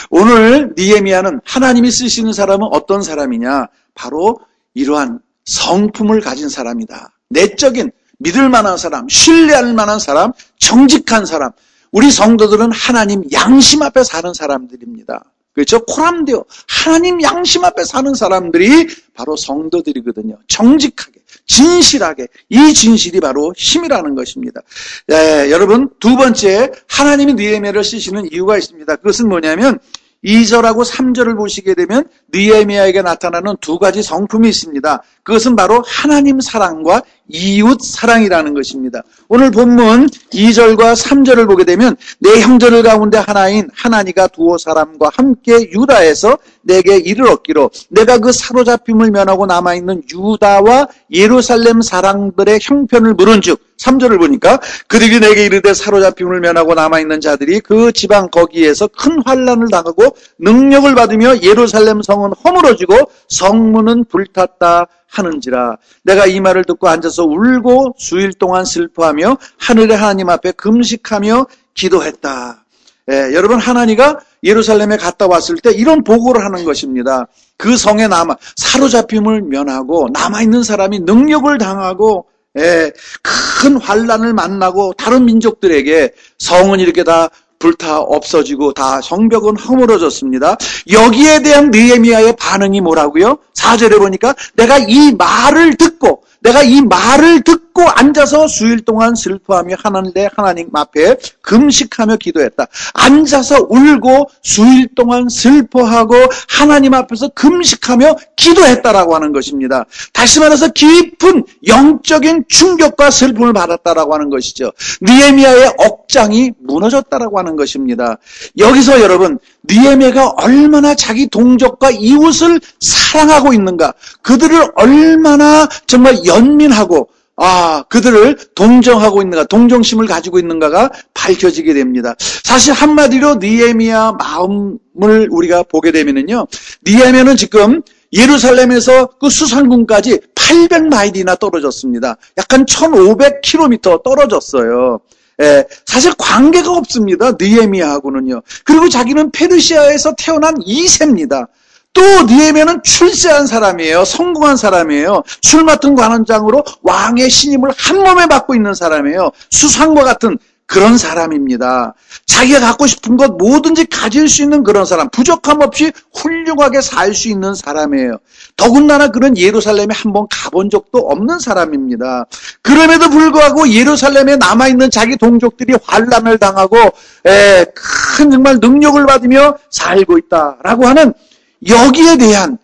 오늘 느헤미야는 하나님이 쓰시는 사람은 어떤 사람이냐? 바로 이러한 성품을 가진 사람이다. 내적인 믿을 만한 사람, 신뢰할 만한 사람, 정직한 사람. 우리 성도들은 하나님 양심 앞에 사는 사람들입니다. 그렇죠? 코람데오 하나님 양심 앞에 사는 사람들이 바로 성도들이거든요. 정직하게, 진실하게. 이 진실이 바로 힘이라는 것입니다. 예, 여러분 두 번째 하나님이 느헤미야를 쓰시는 이유가 있습니다. 그것은 뭐냐면 이 절하고 삼 절을 보시게 되면 느헤미야에게 나타나는 두 가지 성품이 있습니다. 그것은 바로 하나님 사랑과 이웃 사랑이라는 것입니다. 오늘 본문 이 절과 삼 절을 보게 되면 내 형제들 가운데 하나인 하나니가 두어 사람과 함께 유다에서 내게 이를 얻기로 내가 그 사로잡힘을 면하고 남아있는 유다와 예루살렘 사람들의 형편을 물은즉 삼 절을 보니까 그들이 내게 이르되 사로잡힘을 면하고 남아있는 자들이 그 지방 거기에서 큰 환난을 당하고 능력을 받으며 예루살렘 성은 허물어지고 성문은 불탔다 하는지라. 내가 이 말을 듣고 앉아서 울고 수일 동안 슬퍼하며 하늘의 하나님 앞에 금식하며 기도했다. 예, 여러분 하나니가 예루살렘에 갔다 왔을 때 이런 보고를 하는 것입니다. 그 성에 남아 사로잡힘을 면하고 남아있는 사람이 능력을 당하고 예, 큰 환난을 만나고 다른 민족들에게 성은 이렇게 다 불타 없어지고 다 성벽은 허물어졌습니다. 여기에 대한 느헤미야의 반응이 뭐라고요? 사 절에 보니까 내가 이 말을 듣고 내가 이 말을 듣고 앉아서 수일 동안 슬퍼하며 하나님의 하나님 앞에 금식하며 기도했다. 앉아서 울고 수일 동안 슬퍼하고 하나님 앞에서 금식하며 기도했다라고 하는 것입니다. 다시 말해서 깊은 영적인 충격과 슬픔을 받았다라고 하는 것이죠. 느헤미야의 억장이 무너졌다라고 하는 것입니다. 여기서 여러분 느헤미야가 얼마나 자기 동족과 이웃을 사랑하고 있는가, 그들을 얼마나 정말 연민하고 아, 그들을 동정하고 있는가, 동정심을 가지고 있는가가 밝혀지게 됩니다. 사실 한마디로 느헤미야 마음을 우리가 보게 되면은요, 느헤미야는 지금 예루살렘에서 그 수산궁까지 팔백 마일이나 떨어졌습니다. 약간 천오백 킬로미터 떨어졌어요. 예, 사실 관계가 없습니다. 느헤미야하고는요. 그리고 자기는 페르시아에서 태어난 이 세입니다. 또 느헤미야는 출세한 사람이에요. 성공한 사람이에요. 술 맡은 관원장으로 왕의 신임을 한 몸에 받고 있는 사람이에요. 수상과 같은 그런 사람입니다. 자기가 갖고 싶은 것 뭐든지 가질 수 있는 그런 사람, 부족함 없이 훌륭하게 살 수 있는 사람이에요. 더군다나 그런 예루살렘에 한번 가본 적도 없는 사람입니다. 그럼에도 불구하고 예루살렘에 남아있는 자기 동족들이 환난을 당하고 에, 큰 정말 능력을 받으며 살고 있다라고 하는 여기에 대한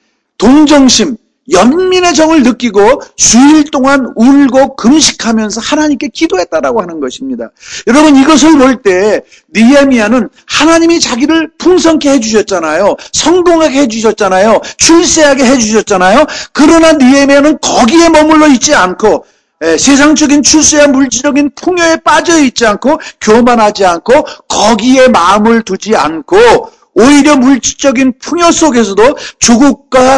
동정심, 연민의 정을 느끼고 수일 동안 울고 금식하면서 하나님께 기도했다라고 하는 것입니다. 여러분, 이것을 볼 때 느헤미야는 하나님이 자기를 풍성케 해주셨잖아요. 성공하게 해주셨잖아요. 출세하게 해주셨잖아요. 그러나 느헤미야는 거기에 머물러 있지 않고 에, 세상적인 출세와 물질적인 풍요에 빠져 있지 않고 교만하지 않고 거기에 마음을 두지 않고 오히려 물질적인 풍요 속에서도 조국과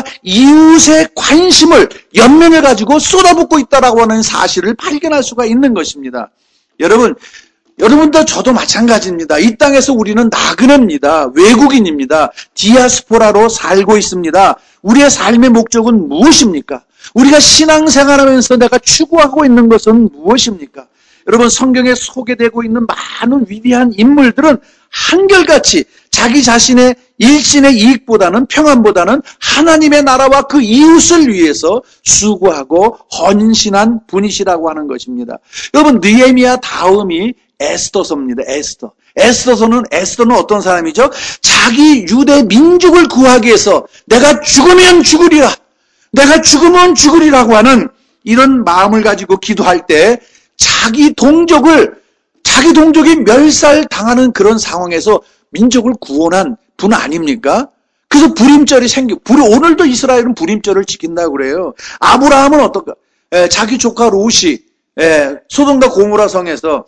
이웃의 관심을, 연민을 가지고 쏟아붓고 있다라고 하는 사실을 발견할 수가 있는 것입니다. 여러분, 여러분도 저도 마찬가지입니다. 이 땅에서 우리는 나그네입니다. 외국인입니다. 디아스포라로 살고 있습니다. 우리의 삶의 목적은 무엇입니까? 우리가 신앙생활하면서 내가 추구하고 있는 것은 무엇입니까? 여러분, 성경에 소개되고 있는 많은 위대한 인물들은 한결같이 자기 자신의 일신의 이익보다는, 평안보다는 하나님의 나라와 그 이웃을 위해서 수고하고 헌신한 분이시라고 하는 것입니다. 여러분, 느헤미야 다음이 에스더서입니다. 에스더. 에스더서는, 에스더는 어떤 사람이죠? 자기 유대 민족을 구하기 위해서 내가 죽으면 죽으리라, 내가 죽으면 죽으리라고 하는 이런 마음을 가지고 기도할 때 자기 동족을, 자기 동족이 멸살당하는 그런 상황에서 민족을 구원한 분 아닙니까? 그래서 불임절이 생겨, 불, 오늘도 이스라엘은 불임절을 지킨다고 그래요. 아브라함은 어떨까? 에, 자기 조카 롯이 에, 소돔과 고모라 성에서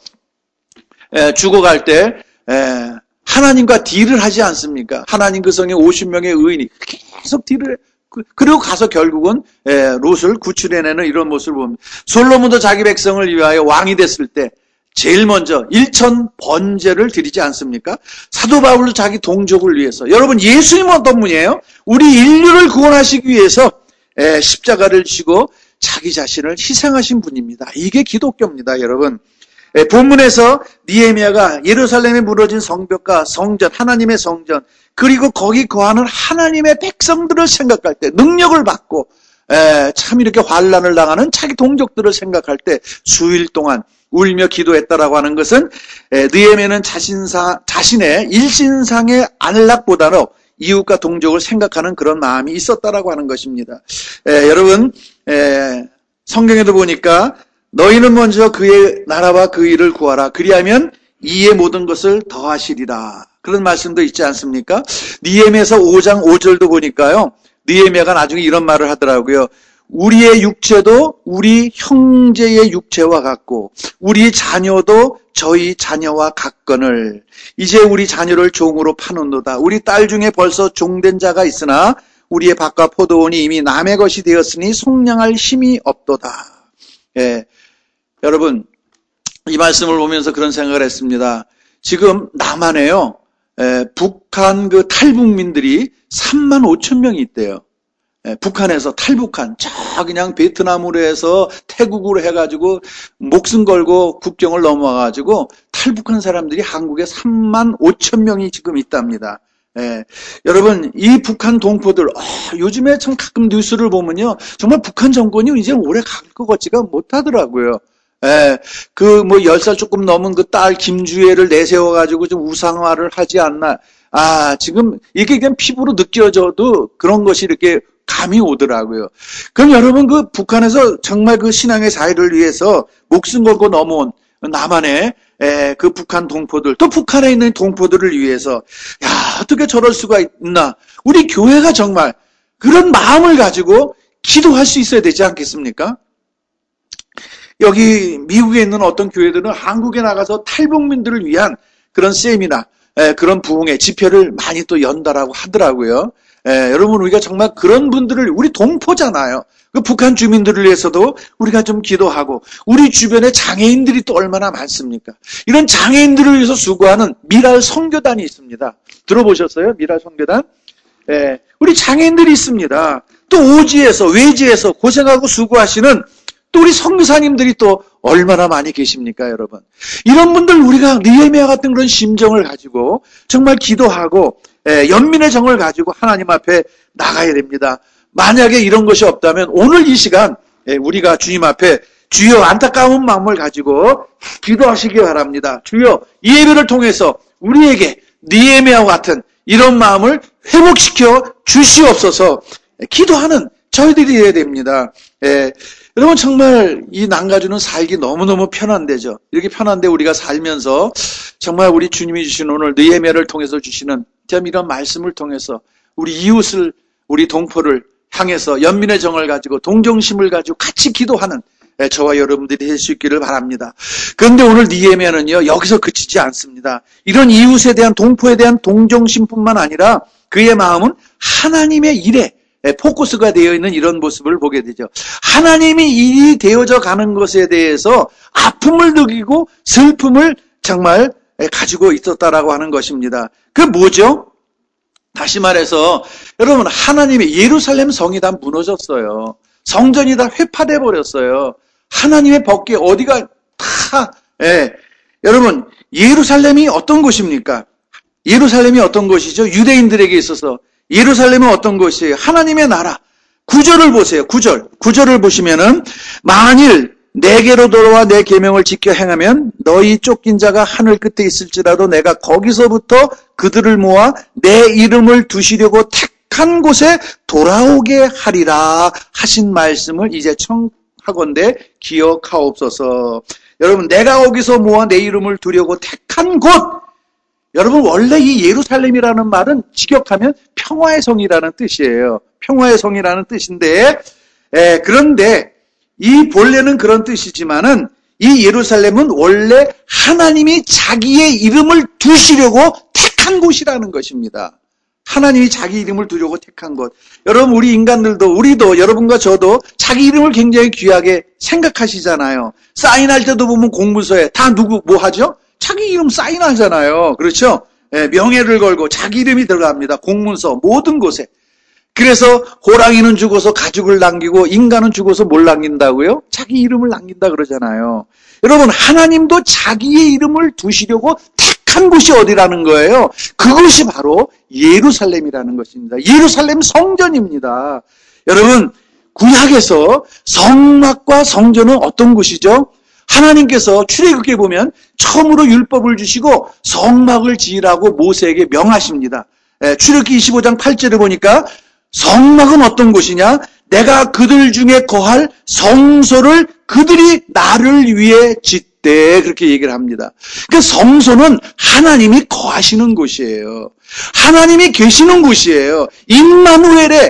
에, 죽어갈 때 에, 하나님과 딜을 하지 않습니까? 하나님 그 성에 오십 명의 의인이 계속 딜을 해. 그리고 가서 결국은 에, 롯을 구출해내는 이런 모습을 봅니다. 솔로몬도 자기 백성을 위하여 왕이 됐을 때 제일 먼저 일천 번제를 드리지 않습니까? 사도 바울도 자기 동족을 위해서. 여러분, 예수님은 어떤 분이에요? 우리 인류를 구원하시기 위해서 십자가를 지고 자기 자신을 희생하신 분입니다. 이게 기독교입니다, 여러분. 본문에서 느헤미야가 예루살렘에 무너진 성벽과 성전, 하나님의 성전, 그리고 거기 거하는 하나님의 백성들을 생각할 때, 능력을 받고 참 이렇게 환난을 당하는 자기 동족들을 생각할 때 수일 동안 울며 기도했다라고 하는 것은 느헤미야는 자신사, 자신의 일신상의 안락보다는 이웃과 동족을 생각하는 그런 마음이 있었다라고 하는 것입니다. 에, 여러분, 에, 성경에도 보니까 너희는 먼저 그의 나라와 그 일을 구하라. 그리하면 이의 모든 것을 더하시리라. 그런 말씀도 있지 않습니까? 느헤미야서 오 장 오 절도 보니까요, 느헤미야가 나중에 이런 말을 하더라고요. 우리의 육체도 우리 형제의 육체와 같고 우리 자녀도 저희 자녀와 같거늘 이제 우리 자녀를 종으로 파는도다. 우리 딸 중에 벌써 종된 자가 있으나 우리의 밭과 포도원이 이미 남의 것이 되었으니 속량할 힘이 없도다. 예, 여러분, 이 말씀을 보면서 그런 생각을 했습니다. 지금 남한에요, 예, 북한 그 탈북민들이 삼만 오천 명이 있대요. 북한에서 탈북한, 저 그냥 베트남으로 해서 태국으로 해가지고 목숨 걸고 국경을 넘어와가지고 탈북한 사람들이 한국에 삼만 오천 명이 지금 있답니다. 예, 여러분, 이 북한 동포들, 어, 요즘에 참 가끔 뉴스를 보면요, 정말 북한 정권이 이제 오래 갈 것 같지가 못하더라고요. 예, 그 뭐 열 살 조금 넘은 그 딸 김주혜를 내세워가지고 좀 우상화를 하지 않나. 아, 지금 이게 그냥 피부로 느껴져도 그런 것이 이렇게 감이 오더라고요. 그럼 여러분, 그 북한에서 정말 그 신앙의 자유를 위해서 목숨 걸고 넘어온 남한의 에, 그 북한 동포들, 또 북한에 있는 동포들을 위해서, 야, 어떻게 저럴 수가 있나. 우리 교회가 정말 그런 마음을 가지고 기도할 수 있어야 되지 않겠습니까? 여기 미국에 있는 어떤 교회들은 한국에 나가서 탈북민들을 위한 그런 세미나, 그런 부흥회, 집회를 많이 또 연다라고 하더라고요. 에, 여러분, 우리가 정말 그런 분들을, 우리 동포잖아요. 그 북한 주민들을 위해서도 우리가 좀 기도하고, 우리 주변에 장애인들이 또 얼마나 많습니까? 이런 장애인들을 위해서 수고하는 미랄 선교단이 있습니다. 들어보셨어요? 미랄 선교단? 에, 우리 장애인들이 있습니다. 또 오지에서, 외지에서 고생하고 수고하시는 또 우리 선교사님들이 또 얼마나 많이 계십니까, 여러분? 이런 분들 우리가 느헤미야 같은 그런 심정을 가지고 정말 기도하고 예, 연민의 정을 가지고 하나님 앞에 나가야 됩니다. 만약에 이런 것이 없다면 오늘 이 시간 예, 우리가 주님 앞에 주여 안타까운 마음을 가지고 기도하시기 바랍니다. 주여 이 예배를 통해서 우리에게 느헤미야와 같은 이런 마음을 회복시켜 주시옵소서. 기도하는 저희들이 해야 됩니다. 예, 여러분 정말 이 난가주는 살기 너무너무 편한데죠. 이렇게 편한데 우리가 살면서 정말 우리 주님이 주신 오늘 느헤미야를 통해서 주시는 참 이런 말씀을 통해서 우리 이웃을, 우리 동포를 향해서 연민의 정을 가지고 동정심을 가지고 같이 기도하는 저와 여러분들이 될 수 있기를 바랍니다. 그런데 오늘 느헤미야는요 여기서 그치지 않습니다. 이런 이웃에 대한, 동포에 대한 동정심뿐만 아니라 그의 마음은 하나님의 일에 포커스가 되어 있는 이런 모습을 보게 되죠. 하나님이 일이 되어져 가는 것에 대해서 아픔을 느끼고 슬픔을 정말 가지고 있었다라고 하는 것입니다. 그 뭐죠? 다시 말해서 여러분 하나님의 예루살렘 성이 다 무너졌어요. 성전이 다 회파돼 버렸어요. 하나님의 법궤 어디가 다 예. 여러분 예루살렘이 어떤 곳입니까? 예루살렘이 어떤 곳이죠? 유대인들에게 있어서 예루살렘은 어떤 곳이에요? 하나님의 나라. 구절을 보세요. 구절. 구절을 보시면은 만일 내게로 돌아와 내 계명을 지켜 행하면 너희 쫓긴 자가 하늘 끝에 있을지라도 내가 거기서부터 그들을 모아 내 이름을 두시려고 택한 곳에 돌아오게 하리라 하신 말씀을 이제 청하건대 기억하옵소서. 여러분 내가 거기서 모아 내 이름을 두려고 택한 곳, 여러분 원래 이 예루살렘이라는 말은 직역하면 평화의 성이라는 뜻이에요. 평화의 성이라는 뜻인데 에, 그런데 이 본래는 그런 뜻이지만은 이 예루살렘은 원래 하나님이 자기의 이름을 두시려고 택한 곳이라는 것입니다. 하나님이 자기 이름을 두려고 택한 곳. 여러분 우리 인간들도 우리도 여러분과 저도 자기 이름을 굉장히 귀하게 생각하시잖아요. 사인할 때도 보면 공문서에 다 누구 뭐 하죠? 자기 이름 사인하잖아요. 그렇죠? 예, 명예를 걸고 자기 이름이 들어갑니다. 공문서 모든 곳에. 그래서 호랑이는 죽어서 가죽을 남기고 인간은 죽어서 뭘 남긴다고요? 자기 이름을 남긴다 그러잖아요. 여러분 하나님도 자기의 이름을 두시려고 택한 곳이 어디라는 거예요? 그곳이 바로 예루살렘이라는 것입니다. 예루살렘 성전입니다. 여러분 구약에서 성막과 성전은 어떤 곳이죠? 하나님께서 출애굽기에 보면 처음으로 율법을 주시고 성막을 지으라고 모세에게 명하십니다. 출애굽기 이십오 장 팔 절에 보니까 성막은 어떤 곳이냐? 내가 그들 중에 거할 성소를 그들이 나를 위해 짓되, 그렇게 얘기를 합니다. 그 성소는 하나님이 거하시는 곳이에요. 하나님이 계시는 곳이에요. 임마누엘의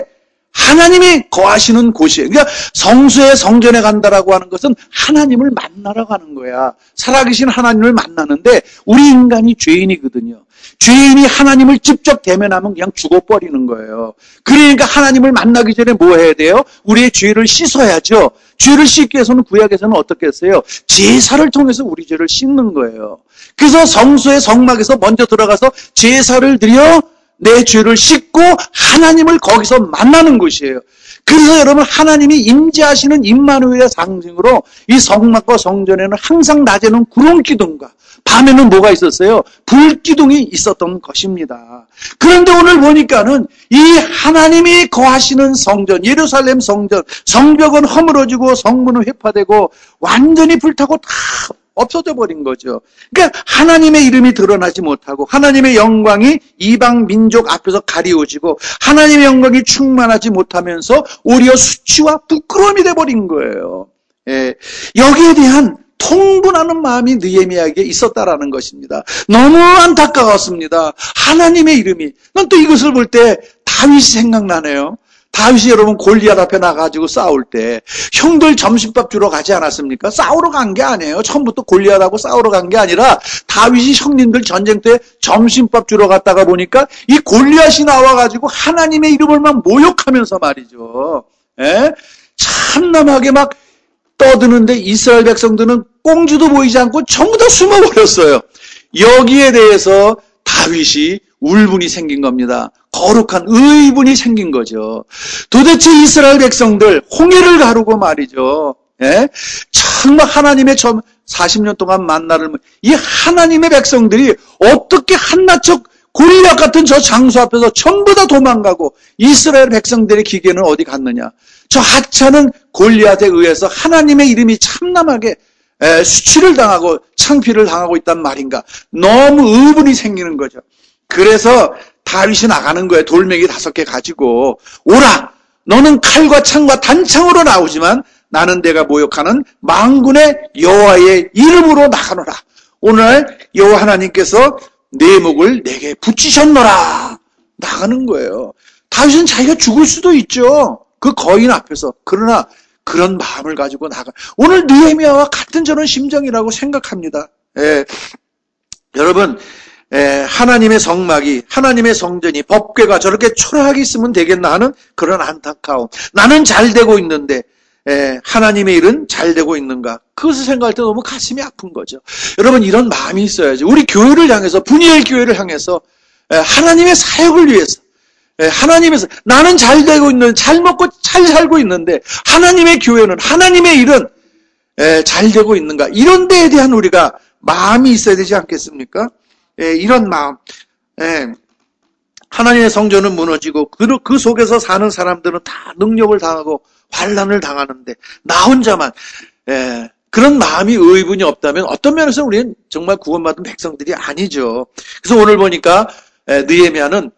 하나님이 거하시는 곳이에요. 그러니까 성소에 성전에 간다라고 하는 것은 하나님을 만나러 가는 거야. 살아계신 하나님을 만나는데 우리 인간이 죄인이거든요. 죄인이 하나님을 직접 대면하면 그냥 죽어버리는 거예요. 그러니까 하나님을 만나기 전에 뭐 해야 돼요? 우리의 죄를 씻어야죠. 죄를 씻기 위해서는 구약에서는 어떻게 했어요? 제사를 통해서 우리 죄를 씻는 거예요. 그래서 성소의 성막에서 먼저 들어가서 제사를 드려 내 죄를 씻고 하나님을 거기서 만나는 곳이에요. 그래서 여러분 하나님이 임재하시는 임마누엘의 상징으로 이 성막과 성전에는 항상 낮에는 구름 기둥과 밤에는 뭐가 있었어요? 불 기둥이 있었던 것입니다. 그런데 오늘 보니까는 이 하나님이 거하시는 성전, 예루살렘 성전, 성벽은 허물어지고 성문은 회파되고 완전히 불타고 다 없어져 버린 거죠. 그러니까 하나님의 이름이 드러나지 못하고 하나님의 영광이 이방 민족 앞에서 가리워지고 하나님의 영광이 충만하지 못하면서 오히려 수치와 부끄러움이 돼버린 거예요. 예, 여기에 대한 통분하는 마음이 느헤미야에게 있었다라는 것입니다. 너무 안타까웠습니다. 하나님의 이름이. 난 또 이것을 볼 때 다윗이 생각나네요. 다윗이 여러분 골리앗 앞에 나가지고 싸울 때 형들 점심밥 주러 가지 않았습니까? 싸우러 간 게 아니에요. 처음부터 골리앗하고 싸우러 간 게 아니라 다윗이 형님들 전쟁 때 점심밥 주러 갔다가 보니까 이 골리앗이 나와가지고 하나님의 이름을 막 모욕하면서 말이죠. 예? 참남하게 막 떠드는데 이스라엘 백성들은 꽁주도 보이지 않고 전부 다 숨어버렸어요. 여기에 대해서 다윗이 울분이 생긴 겁니다. 거룩한 의분이 생긴 거죠. 도대체 이스라엘 백성들 홍해를 가르고 말이죠. 예? 정말 하나님의 저 사십 년 동안 만나를 이 하나님의 백성들이 어떻게 한낱적 골리앗 같은 저 장수 앞에서 전부 다 도망가고 이스라엘 백성들의 기계는 어디 갔느냐. 저 하찮은 골리앗에 의해서 하나님의 이름이 참남하게 에, 수치를 당하고 창피를 당하고 있단 말인가. 너무 의분이 생기는 거죠. 그래서 다윗이 나가는 거예요. 돌멩이 다섯 개 가지고 오라. 너는 칼과 창과 단창으로 나오지만 나는 내가 모욕하는 만군의 여호와의 이름으로 나가노라. 오늘 여호와 하나님께서 내 목을 내게 붙이셨노라. 나가는 거예요. 다윗은 자기가 죽을 수도 있죠. 그 거인 앞에서. 그러나 그런 마음을 가지고 나가. 오늘 느헤미야와 같은 저런 심정이라고 생각합니다. 예. 여러분, 예, 하나님의 성막이, 하나님의 성전이, 법궤가 저렇게 초라하게 있으면 되겠나 하는 그런 안타까움. 나는 잘 되고 있는데 예, 하나님의 일은 잘 되고 있는가? 그것을 생각할 때 너무 가슴이 아픈 거죠. 여러분, 이런 마음이 있어야죠. 우리 교회를 향해서, 분이엘 교회를 향해서 예, 하나님의 사역을 위해서 예, 하나님에서 나는 잘 되고 있는, 잘 먹고 잘 살고 있는데 하나님의 교회는, 하나님의 일은 예, 잘 되고 있는가? 이런 데에 대한 우리가 마음이 있어야 되지 않겠습니까? 예, 이런 마음. 예, 하나님의 성전은 무너지고 그, 그 속에서 사는 사람들은 다 능력을 당하고 환난을 당하는데 나 혼자만 예, 그런 마음이 의분이 없다면 어떤 면에서 우리는 정말 구원받은 백성들이 아니죠. 그래서 오늘 보니까 예, 느헤미야는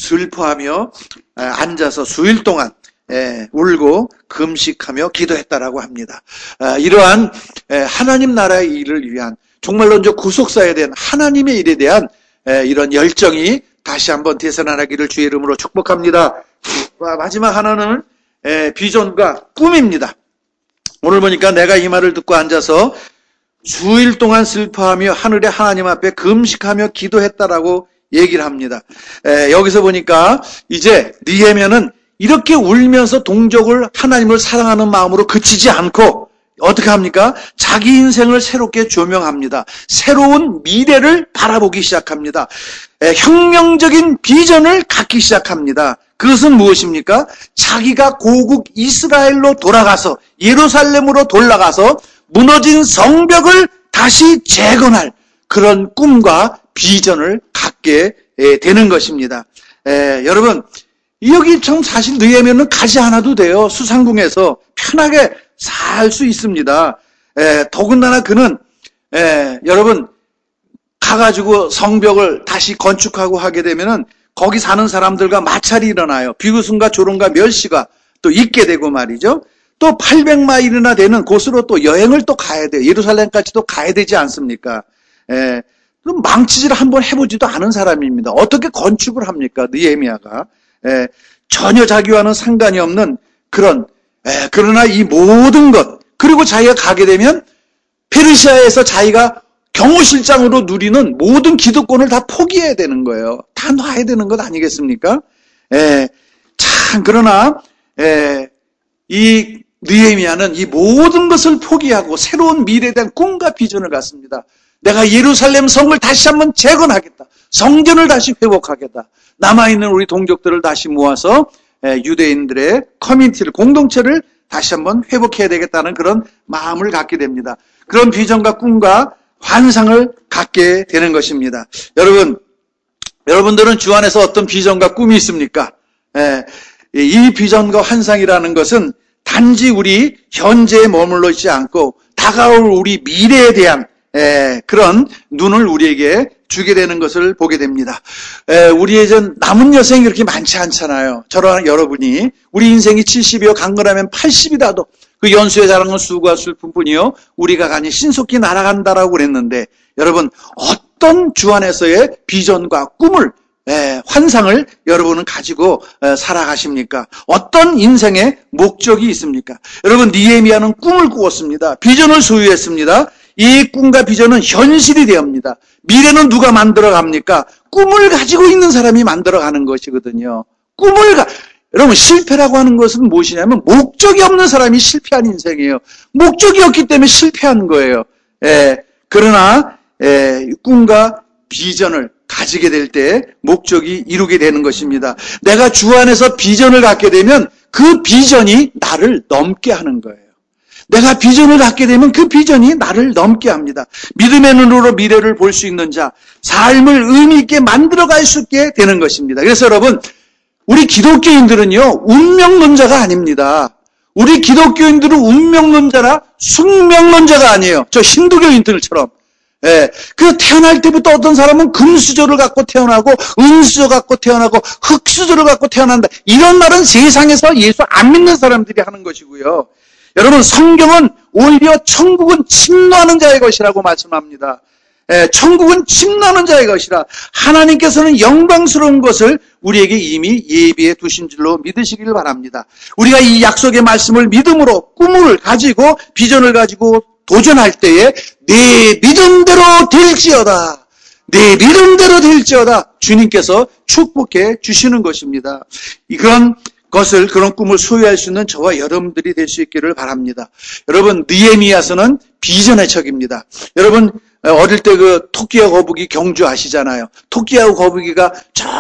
슬퍼하며 예, 앉아서 수일 동안 예, 울고 금식하며 기도했다라고 합니다. 아, 이러한 예, 하나님 나라의 일을 위한 정말로 이제 구속사에 대한 하나님의 일에 대한 예, 이런 열정이 다시 한번 되살아나기를 주의 이름으로 축복합니다. 와, 마지막 하나는 예, 비전과 꿈입니다. 오늘 보니까 내가 이 말을 듣고 앉아서 수일 동안 슬퍼하며 하늘의 하나님 앞에 금식하며 기도했다라고 얘기를 합니다. 에, 여기서 보니까 이제 느헤미야는 이렇게 울면서 동족을 하나님을 사랑하는 마음으로 그치지 않고 어떻게 합니까? 자기 인생을 새롭게 조명합니다. 새로운 미래를 바라보기 시작합니다. 에, 혁명적인 비전을 갖기 시작합니다. 그것은 무엇입니까? 자기가 고국 이스라엘로 돌아가서 예루살렘으로 돌아가서 무너진 성벽을 다시 재건할 그런 꿈과 비전을 갖게 되는 것입니다. 에, 여러분, 여기 참 사실 느헤미야는 가지 않아도 돼요. 수상궁에서 편하게 살 수 있습니다. 에, 더군다나 그는 에, 여러분 가가지고 성벽을 다시 건축하고 하게 되면은 거기 사는 사람들과 마찰이 일어나요. 비구승과 조롱과 멸시가 또 있게 되고 말이죠. 또 팔백 마일이나 되는 곳으로 또 여행을 또 가야 돼요. 예루살렘까지도 가야 되지 않습니까? 에, 망치질 한번 해보지도 않은 사람입니다. 어떻게 건축을 합니까? 느헤미야가. 에, 전혀 자기와는 상관이 없는 그런 에, 그러나 이 모든 것 그리고 자기가 가게 되면 페르시아에서 자기가 경호실장으로 누리는 모든 기득권을 다 포기해야 되는 거예요. 다 놔야 되는 것 아니겠습니까? 에, 참 그러나 에, 이 느헤미야는 이 모든 것을 포기하고 새로운 미래에 대한 꿈과 비전을 갖습니다. 내가 예루살렘 성을 다시 한번 재건하겠다. 성전을 다시 회복하겠다. 남아있는 우리 동족들을 다시 모아서 유대인들의 커뮤니티를, 공동체를 다시 한번 회복해야 되겠다는 그런 마음을 갖게 됩니다. 그런 비전과 꿈과 환상을 갖게 되는 것입니다. 여러분, 여러분들은 주 안에서 어떤 비전과 꿈이 있습니까? 이 비전과 환상이라는 것은 단지 우리 현재에 머물러 있지 않고 다가올 우리 미래에 대한 에, 그런 눈을 우리에게 주게 되는 것을 보게 됩니다. 에, 우리의 전 남은 여생이 그렇게 많지 않잖아요. 저랑 여러분이 우리 인생이 칠십이요 강건하면 팔십이라도 그 연수의 자랑은 수고와 슬픔뿐이요 우리가 가니 신속히 날아간다라고 그랬는데 여러분 어떤 주 안에서의 비전과 꿈을 예, 환상을 여러분은 가지고 에, 살아가십니까? 어떤 인생의 목적이 있습니까? 여러분, 느헤미야는 꿈을 꾸었습니다. 비전을 소유했습니다. 이 꿈과 비전은 현실이 되옵니다. 미래는 누가 만들어 갑니까? 꿈을 가지고 있는 사람이 만들어 가는 것이거든요. 꿈을 가, 여러분, 실패라고 하는 것은 무엇이냐면 목적이 없는 사람이 실패한 인생이에요. 목적이 없기 때문에 실패한 거예요. 예, 그러나 예, 꿈과 비전을 가지게 될 때 목적이 이루게 되는 것입니다. 내가 주 안에서 비전을 갖게 되면 그 비전이 나를 넘게 하는 거예요. 내가 비전을 갖게 되면 그 비전이 나를 넘게 합니다. 믿음의 눈으로 미래를 볼 수 있는 자, 삶을 의미 있게 만들어갈 수 있게 되는 것입니다. 그래서 여러분, 우리 기독교인들은요, 운명론자가 아닙니다. 우리 기독교인들은 운명론자나 숙명론자가 아니에요. 저 힌두교인들처럼. 예, 그 태어날 때부터 어떤 사람은 금수저를 갖고 태어나고 은수저 갖고 태어나고 흙수저를 갖고 태어난다. 이런 말은 세상에서 예수 안 믿는 사람들이 하는 것이고요. 여러분, 성경은 오히려 천국은 침노하는 자의 것이라고 말씀합니다. 예, 천국은 침노하는 자의 것이라 하나님께서는 영광스러운 것을 우리에게 이미 예비해 두신 줄로 믿으시기를 바랍니다. 우리가 이 약속의 말씀을 믿음으로 꿈을 가지고 비전을 가지고 도전할 때에 내 믿음대로 될지어다. 내 믿음대로 될지어다. 주님께서 축복해 주시는 것입니다. 그런 것을, 그런 꿈을 소유할 수 있는 저와 여러분들이 될 수 있기를 바랍니다. 여러분, 느헤미야서는 비전의 척입니다. 여러분, 어릴 때 그 토끼와 거북이 경주 아시잖아요. 토끼하고 거북이가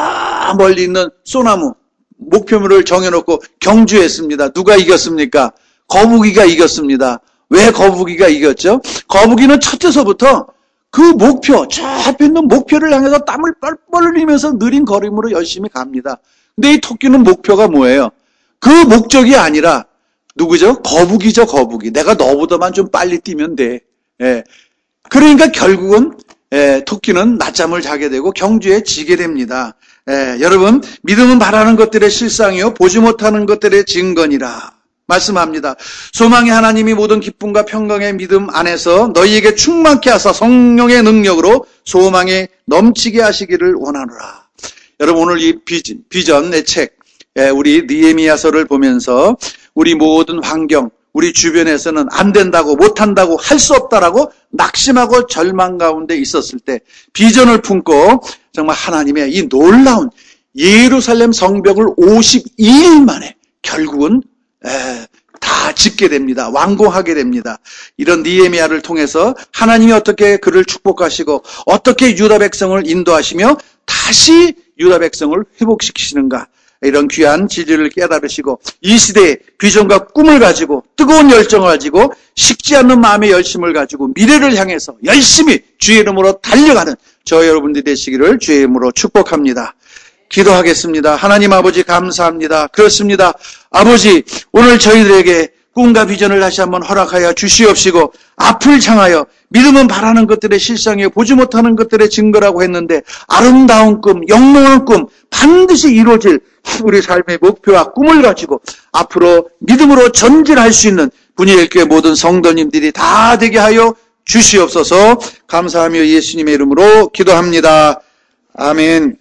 저 멀리 있는 소나무, 목표물을 정해놓고 경주했습니다. 누가 이겼습니까? 거북이가 이겼습니다. 왜 거북이가 이겼죠? 거북이는 첫째서부터 그 목표, 저 앞에 있는 목표를 향해서 땀을 뻘뻘 흘리면서 느린 걸음으로 열심히 갑니다. 근데 이 토끼는 목표가 뭐예요? 그 목적이 아니라 누구죠? 거북이죠, 거북이. 내가 너보다만 좀 빨리 뛰면 돼. 예. 그러니까 결국은 예, 토끼는 낮잠을 자게 되고 경주에 지게 됩니다. 예, 여러분, 믿음은 바라는 것들의 실상이요 보지 못하는 것들의 증거니라 말씀합니다. 소망의 하나님이 모든 기쁨과 평강의 믿음 안에서 너희에게 충만케 하사 성령의 능력으로 소망에 넘치게 하시기를 원하노라. 여러분, 오늘 이 비전, 비전의 책, 우리 느헤미야서를 보면서 우리 모든 환경, 우리 주변에서는 안 된다고, 못한다고, 할 수 없다라고 낙심하고 절망 가운데 있었을 때 비전을 품고 정말 하나님의 이 놀라운 예루살렘 성벽을 오십이 일 만에 결국은 에, 다 짓게 됩니다. 완공하게 됩니다. 이런 느헤미야를 통해서 하나님이 어떻게 그를 축복하시고 어떻게 유다 백성을 인도하시며 다시 유다 백성을 회복시키시는가, 이런 귀한 진리를 깨달으시고 이 시대의 비전과 꿈을 가지고 뜨거운 열정을 가지고 식지 않는 마음의 열심을 가지고 미래를 향해서 열심히 주의 이름으로 달려가는 저 여러분들이 되시기를 주의 이름으로 축복합니다. 기도하겠습니다. 하나님 아버지, 감사합니다. 그렇습니다. 아버지, 오늘 저희들에게 꿈과 비전을 다시 한번 허락하여 주시옵시고 앞을 향하여 믿음은 바라는 것들의 실상이요 보지 못하는 것들의 증거라고 했는데 아름다운 꿈, 영롱한 꿈 반드시 이루어질 우리 삶의 목표와 꿈을 가지고 앞으로 믿음으로 전진할 수 있는 분이엘교회 모든 성도님들이 다 되게 하여 주시옵소서. 감사하며 예수님의 이름으로 기도합니다. 아멘.